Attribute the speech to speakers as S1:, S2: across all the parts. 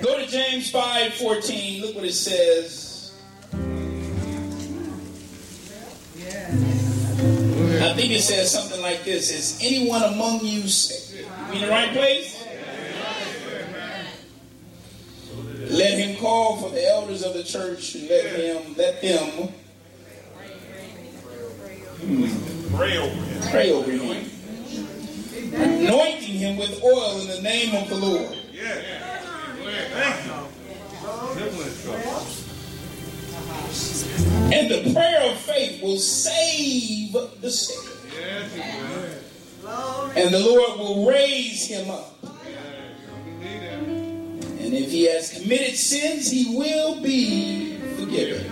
S1: Go to James 5:14. Look what it says. I think it says something like this. Is anyone among you sick? You in the right place? Let him call for the elders of the church and let them pray over him, anointing him with oil in the name of the Lord. And the prayer of faith will save the sick. And the Lord will raise him up. And if he has committed sins, he will be forgiven.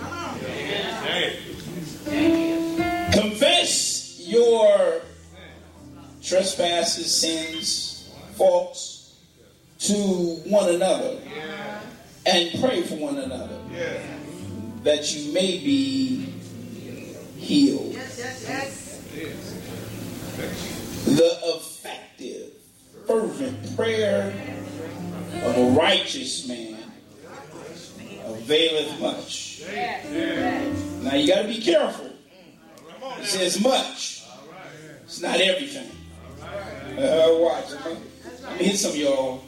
S1: Confess your trespasses, sins, faults to one another. And pray for one another. That you may be healed. The effective, fervent prayer of a righteous man availeth much. Now you got to be careful. It says much. It's not everything. Watch. Let me hit some of y'all.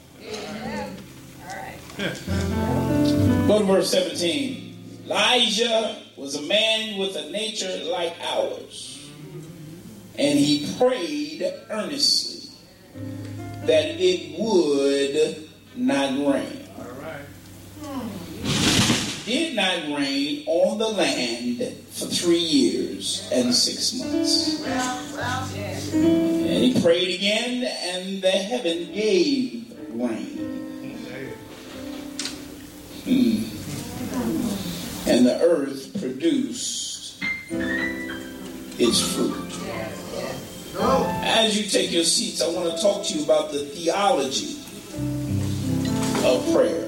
S1: Go to verse 17. Elijah was a man with a nature like ours, and he prayed earnestly that it would not rain. It did not rain on the land for 3 years and 6 months. And he prayed again, and the heaven gave rain. And the earth produced its fruit. As you take your seats, I want to talk to you about the theology of prayer.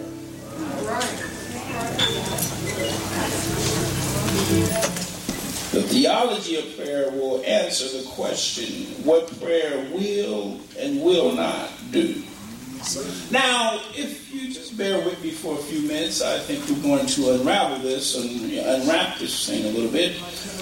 S1: The theology of prayer will answer the question, what prayer will and will not do. Now, if you just bear with me for a few minutes, I think we're going to unravel this and unwrap this thing a little bit.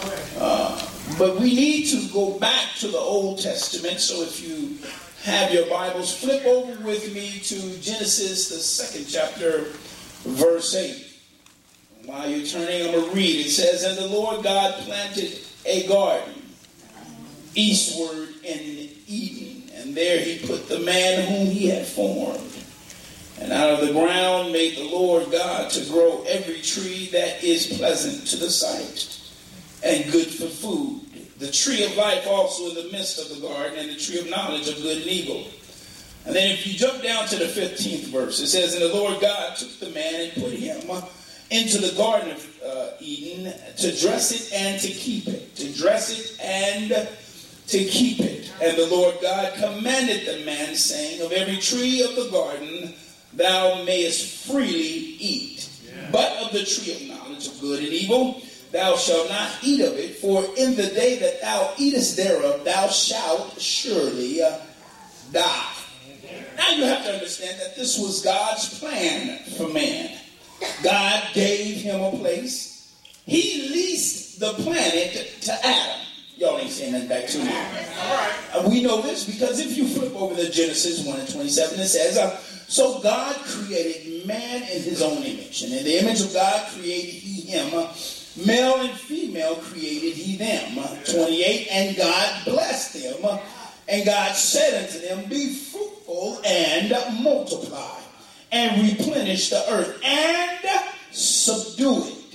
S1: But we need to go back to the Old Testament. So if you have your Bibles, flip over with me to Genesis, the 2nd chapter, verse 8. While you're turning, I'm going to read. It says, and the Lord God planted a garden eastward in Eden. And there he put the man whom he had formed. And out of the ground made the Lord God to grow every tree that is pleasant to the sight and good for food. The tree of life also in the midst of the garden, and the tree of knowledge of good and evil. And then if you jump down to the 15th verse, it says, and the Lord God took the man and put him into the garden of Eden to dress it and to keep it. To dress it and to keep it. And the Lord God commanded the man, saying, of every tree of the garden thou mayest freely eat. But of the tree of knowledge of good and evil thou shalt not eat of it, for in the day that thou eatest thereof thou shalt surely die. Now you have to understand that this was God's plan for man. God gave him a place. He leased the planet to Adam. Y'all ain't saying nothing back to me. All right. We know this because if you flip over to Genesis 1:27, it says, so God created man in his own image. And in the image of God created he him. Male and female created he them. 28, and God blessed them. And God said unto them, be fruitful and multiply, and replenish the earth, and subdue it.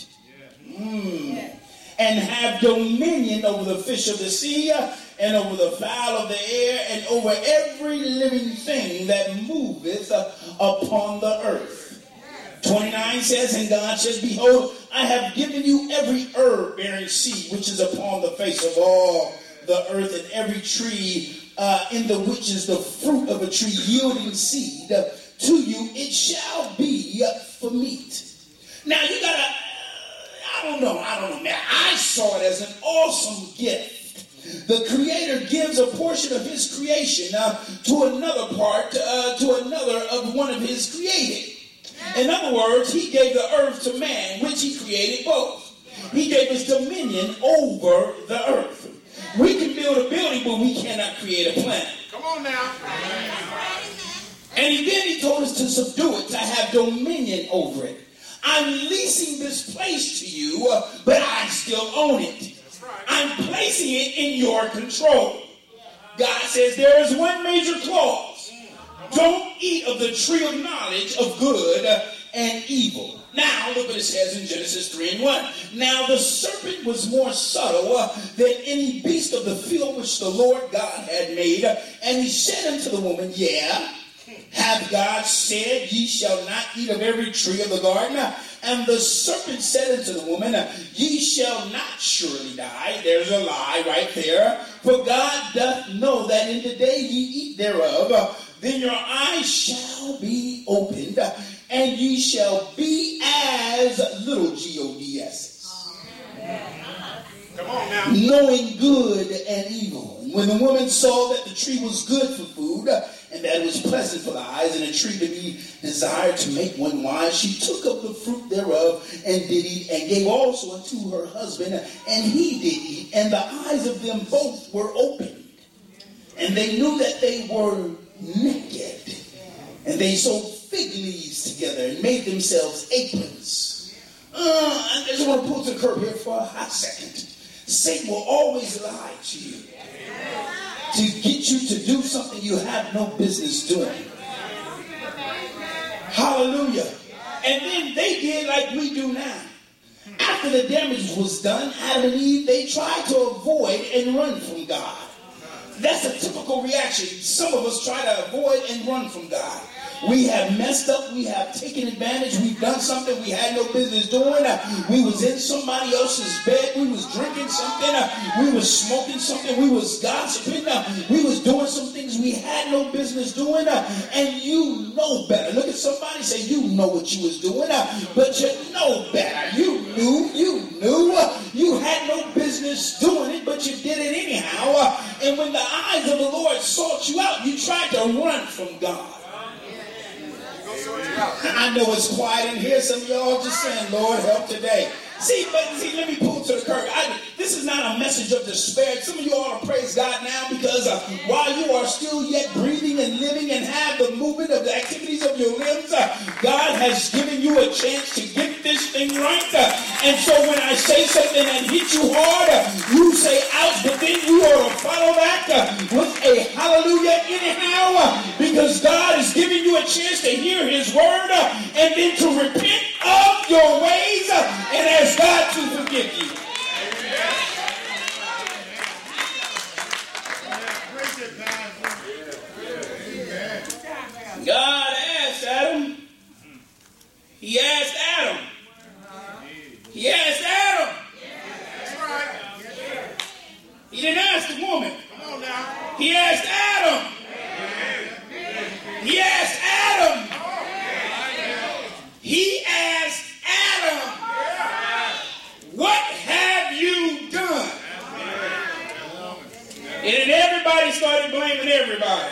S1: And have dominion over the fish of the sea, and over the fowl of the air, and over every living thing that moveth upon the earth. 29 says, and God says, behold, I have given you every herb bearing seed which is upon the face of all the earth, and every tree in the which is the fruit of a tree yielding seed. To you it shall be for meat. Now you gotta, I don't know, man. I saw it as an awesome gift. The Creator gives a portion of His creation to another part, to another of one of His created. In other words, he gave the earth to man, which he created both. He gave us dominion over the earth. We can build a building, but we cannot create a planet.
S2: Come on now.
S1: And then he told us to subdue it, to have dominion over it. I'm leasing this place to you, but I still own it. I'm placing it in your control. God says there is one major clause. Don't eat of the tree of knowledge of good and evil. Now, look what it says in Genesis 3:1. Now the serpent was more subtle than any beast of the field which the Lord God had made. And he said unto the woman, yeah, hath God said, ye shall not eat of every tree of the garden? And the serpent said unto the woman, ye shall not surely die. There's a lie right there. For God doth know that in the day ye eat thereof, then your eyes shall be opened, and ye shall be as little gods.
S2: Come on now.
S1: Knowing good and evil. And when the woman saw that the tree was good for food, and that it was pleasant for the eyes, and a tree to be desired to make one wise, she took of the fruit thereof, and did eat, and gave also unto her husband, and he did eat. And the eyes of them both were opened, and they knew that they were naked. And they sewed fig leaves together and made themselves aprons. I just want to pull to the curb here for a hot second. Satan will always lie to you to get you to do something you have no business doing. Hallelujah. And then they did like we do now. After the damage was done, Adam and Eve, they tried to avoid and run from God. That's a typical reaction. Some of us try to avoid and run from God. We have messed up. We have taken advantage. We've done something we had no business doing. We was in somebody else's bed. We was drinking something. We was smoking something. We was gossiping. We was doing some things we had no business doing. And you know better. Look at somebody, say, you know what you was doing. But you know better. You knew. You had no business doing it, but you did it anyhow. And when the eyes of the Lord sought you out, you tried to run from God. I know it's quiet in here. Some of y'all just saying, Lord, help today. See, let me pull to the curb. This is not a message of despair. Some of you ought to praise God now because while you are still yet breathing and living and have the movement of the activities of your limbs, God has given you a chance to get this thing right. And so when I say something that hits you hard, you say ouch, but then you ought to follow that with a hallelujah anyhow, because God is giving you a chance to hear his word and then to repent of your ways and ask God to forgive you. God asked Adam. He asked Adam. He asked Adam. He didn't ask the woman. He asked Adam. He asked Adam. He asked Adam, what have you done? And then everybody started blaming everybody.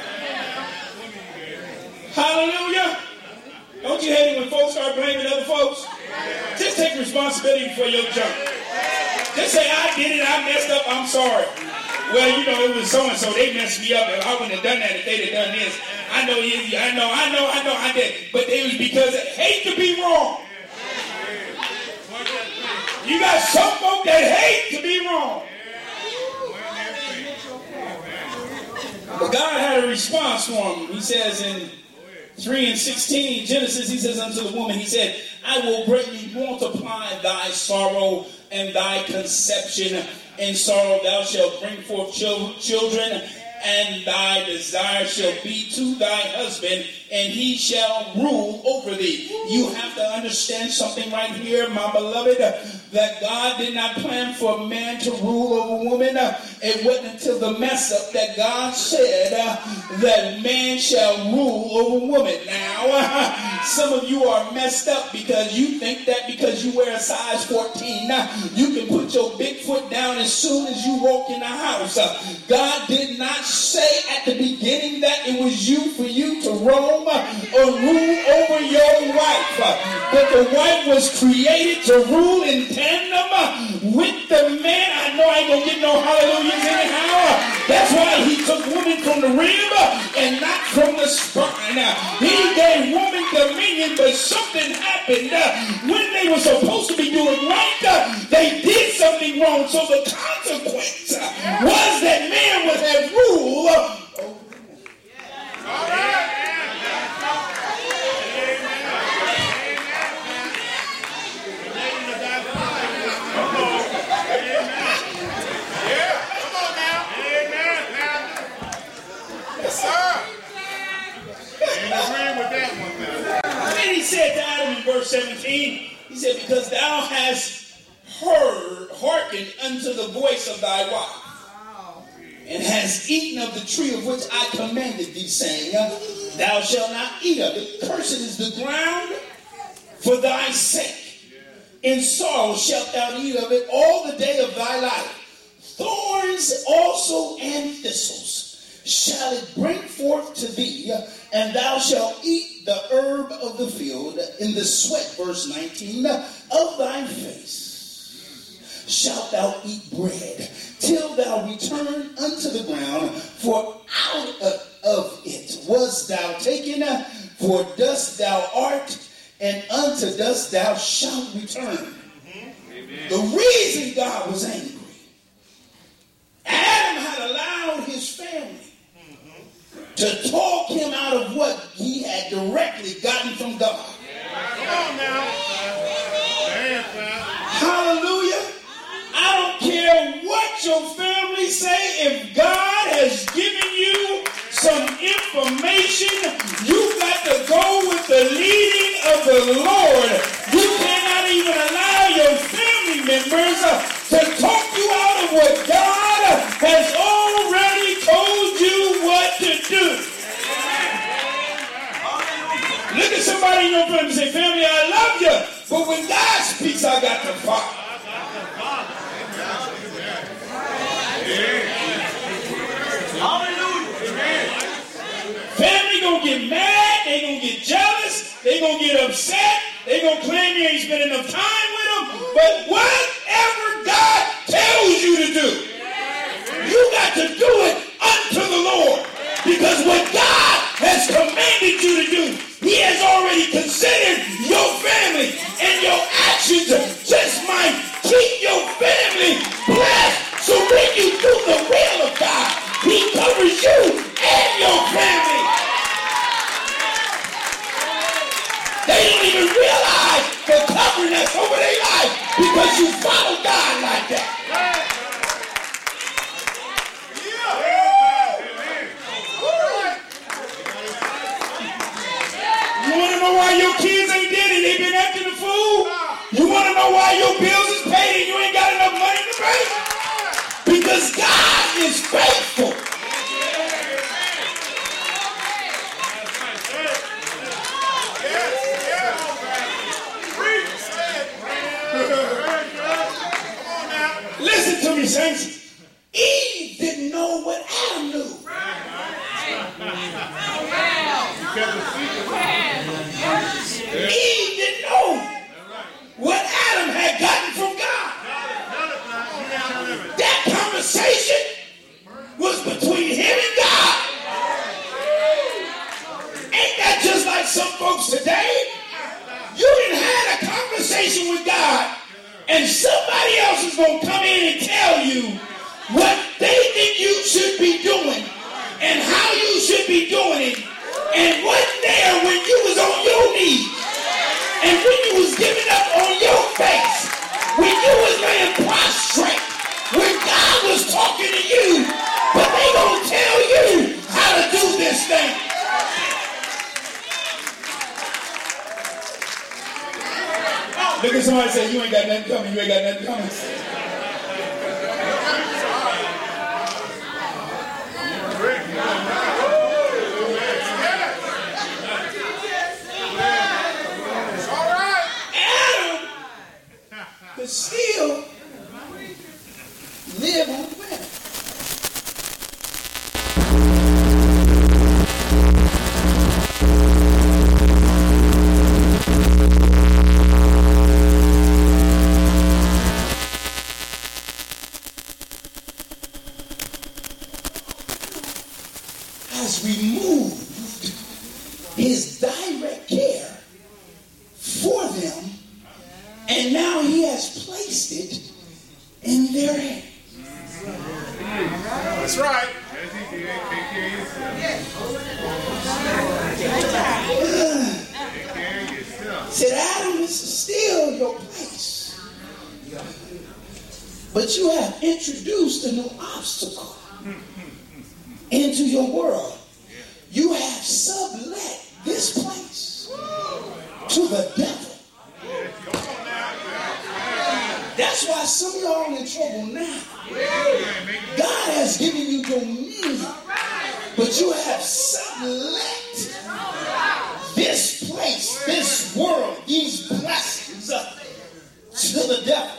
S1: Hallelujah. Don't you hate it when folks start blaming other folks? Just take responsibility for your junk. Just say, I did it, I messed up, I'm sorry. Well, you know, it was so-and-so, they messed me up. I wouldn't have done that if they'd have done this. I know, I did. But it was because I hate to be wrong. You got some folk that hate to be wrong. But God had a response for him. He says in 3:16, Genesis, he says unto the woman, he said, I will greatly multiply thy sorrow and thy conception. In sorrow thou shalt bring forth children, and thy desire shall be to thy husband, and he shall rule over thee. You have to understand something right here, my beloved, that God did not plan for a man to rule over woman. It wasn't until the mess up that God said that man shall rule over woman. Now, some of you are messed up because you think that because you wear a size 14, you can put your big foot down as soon as you walk in the house. God did not say at the beginning that it was you for you to roam or rule over your wife. wife. But the wife was created to rule in tandem with the man. I know I ain't gonna get no hallelujahs anyhow. That's why he took woman from the rib and not from the spine. He gave woman dominion, but something happened. When they were supposed to be doing right, they did something wrong. So the consequence was that man would have rule over the woman.
S2: All right.
S1: And he said to Adam in verse 17, he said, because thou hast hearkened unto the voice of thy wife, and hast eaten of the tree of which I commanded thee, saying, thou shalt not eat of it. Cursed is the ground for thy sake. In sorrow shalt thou eat of it all the day of thy life. Thorns also and thistles shall it bring forth to thee, and thou shalt eat the herb of the field. In the sweat, verse 19, of thy face shalt thou eat bread, till thou return unto the ground, for out of it was thou taken, for dust thou art, and unto dust thou shalt return. Amen. The reason God was angry, Adam had allowed his family to talk him out of what he had directly gotten from God.
S2: Come on now.
S1: Hallelujah. I don't care what your family say. If God has given you some information, you got to go with the leading of the Lord. You cannot even allow your family members to talk you out of what God has already told you what to do. Look at somebody in your family and say, family, I love you, but when God speaks, I got to follow. Family gonna get mad, they gonna get jealous, they gonna get upset, they gonna claim you ain't spent enough time with them, but whatever God tells you to do, you got to do it unto the Lord, because what God has commanded you to do, he has already considered your family, and your actions just might keep your family blessed. So when you do the will of God, he covers you and your family. They don't even realize the covering that's over their life because you follow God like that. You want to know why your kids ain't dead and they been acting a fool? You want to know why your bills is paid and you ain't got enough money to pay? Because God is faithful. Listen to me, saints. Eve didn't know what Adam knew. Eve didn't know what Adam had gotten from God. That conversation was between him and God. Ain't that just like some folks today? You done had a conversation with God, and somebody else is going to come in and tell you what they think you should be doing and how you should be doing it, and wasn't there when you was on your knees, and when you was giving up on your face, when you was laying prostrate, when God was talking to you, but they gonna tell you how to do this thing. Look at somebody say, you ain't got nothing coming, you ain't got nothing coming. Adam could still live on the planet. he has placed it in their hands.
S2: That's right.
S1: Said, Adam, this is still your place. But you have introduced a new obstacle into your world. You have sublet this place to the devil. That's why some of y'all are in trouble now. God has given you dominion, but you have sublet this place, this world, these blessings to the devil.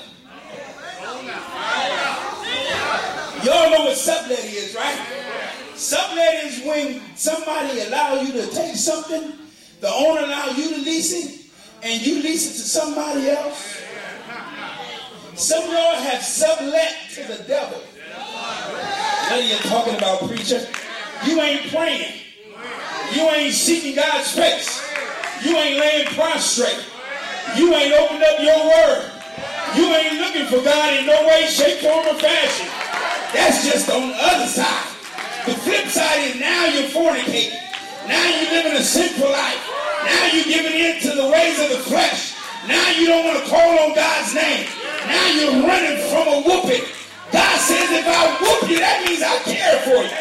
S1: Y'all know what sublet is, right? Sublet is when somebody allows you to take something, the owner allows you to lease it, and you lease it to somebody else. Some of y'all have sublet to the devil. What are you talking about, preacher? You ain't praying. You ain't seeking God's face. You ain't laying prostrate. You ain't opened up your word. You ain't looking for God in no way, shape, form, or fashion. That's just on the other side. The flip side is now you're fornicating. Now you're living a sinful life. Now you're giving in to the ways of the flesh. Now you don't want to call on God's name. Now you're running from a whooping. God says if I whoop you, that means I care for you.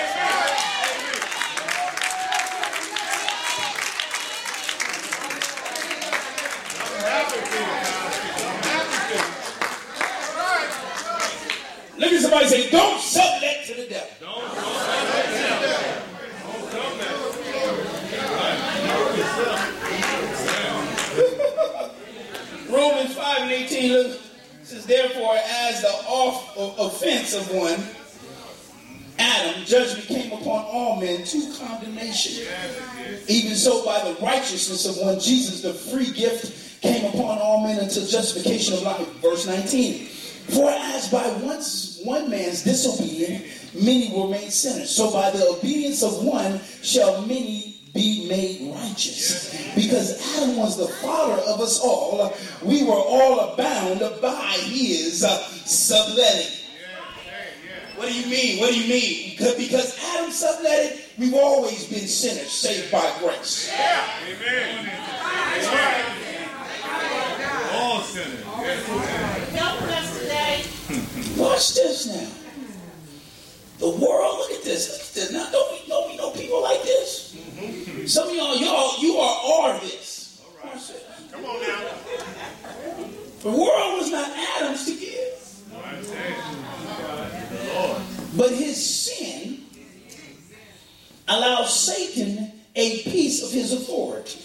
S1: Look at somebody say, don't sublet to the devil. Don't sublet to the devil. Romans 5:18, look, says, therefore, as the offense of one, Adam, judgment came upon all men to condemnation. Even so, by the righteousness of one, Jesus, the free gift, came upon all men unto justification of life. Verse 19. For as by one man's disobedience, many were made sinners. So by the obedience of one shall many be made righteous. Because Adam was the father of us all, we were all abound by his subletting. What do you mean? What do you mean? Because Adam subletted, we've always been sinners, saved by grace.
S2: Yeah. Amen. That's right. All sinners.
S1: Watch this now. The world, look at this. Look at this. Now, don't we know people like this? Some of y'all, you are this.
S2: All right. Come on now.
S1: The world was not Adam's to give. But his sin allowed Satan a piece of his authority.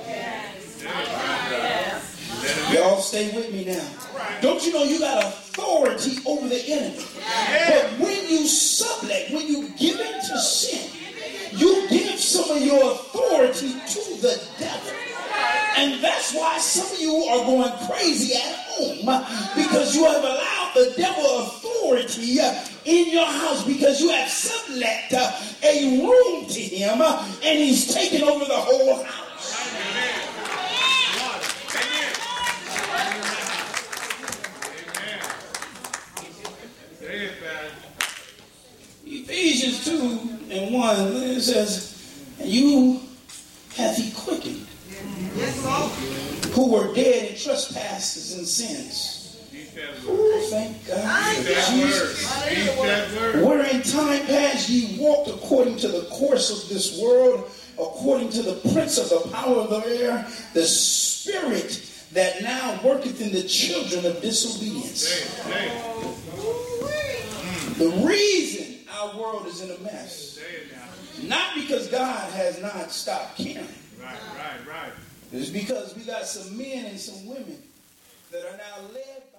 S1: Y'all stay with me now. Don't you know you got authority over the enemy? But when you sublet, when you give in to sin, you give some of your authority to the devil. And that's why some of you are going crazy at home, because you have allowed the devil authority in your house, because you have sublet a room to him, and he's taken over the whole house. Ephesians 2:1, it says, and you hath he quickened, who were dead in trespasses and sins. Oh, thank God. Jesus. Where in time past ye walked according to the course of this world, according to the prince of the power of the air, the spirit that now worketh in the children of disobedience. The reason our world is in a mess, not because God has not stopped caring. Right. It's because we got some men and some women that are now led